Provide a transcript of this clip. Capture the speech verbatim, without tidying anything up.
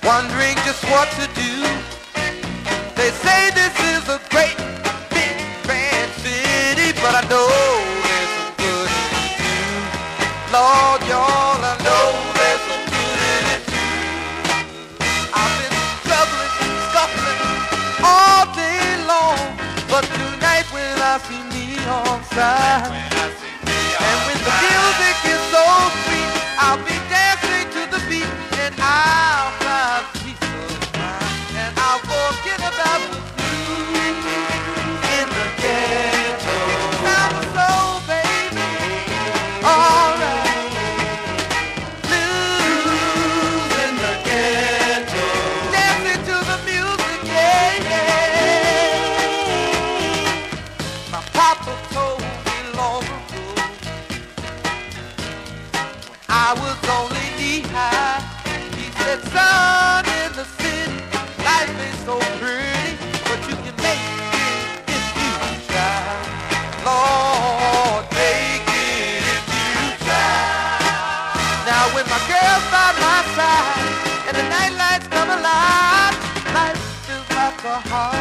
wondering just what to do. They say this is a great, big, grand city, but I know there's some good in it too. Lord, y'all, I know there's some good in it too. I've been struggling, scuffling all day long, but tonight when I see neon signs, and when the music is so sweet, I'll be dancing to the beat, and I'll find peace of mind, and I'll forget about the blues in the ghetto. Sound the soul, baby, alright. Blues in the ghetto, dancing to the music, yeah, yeah. My papa told me long ago, I was only knee-high. He said, son, in the city, life ain't so pretty, but you can make it if you try. Lord, make it if you try. Now when my girl's by my side and the night lights come alive, life feels like a heart.